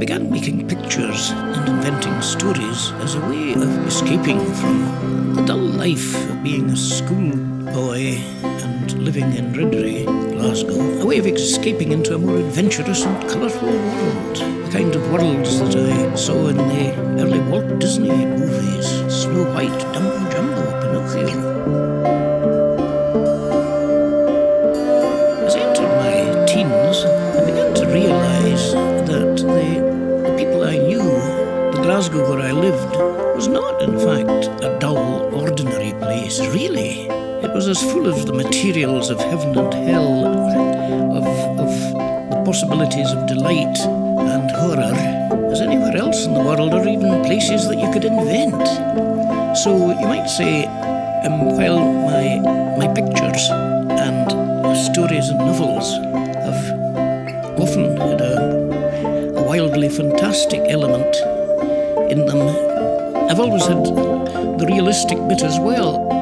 began making pictures and inventing stories as a way of escaping from the dull life of being a schoolboy and living in Ridley, Glasgow. A way of escaping into a more adventurous and colourful world. The kind of worlds that I saw in the early Walt Disney movies. Snow White, Dumbo Jumbo, Pinocchio. As I entered my teens, I began to realise that the people I knew, the Glasgow where I lived, was not, in fact, a dull, ordinary place, really. It was as full of the materials of heaven and hell, of the possibilities of delight and horror, as anywhere else in the world, or even places that you could invent. So you might say, while my pictures and stories and novels have often had a wildly fantastic element in them, I've always had the realistic bit as well.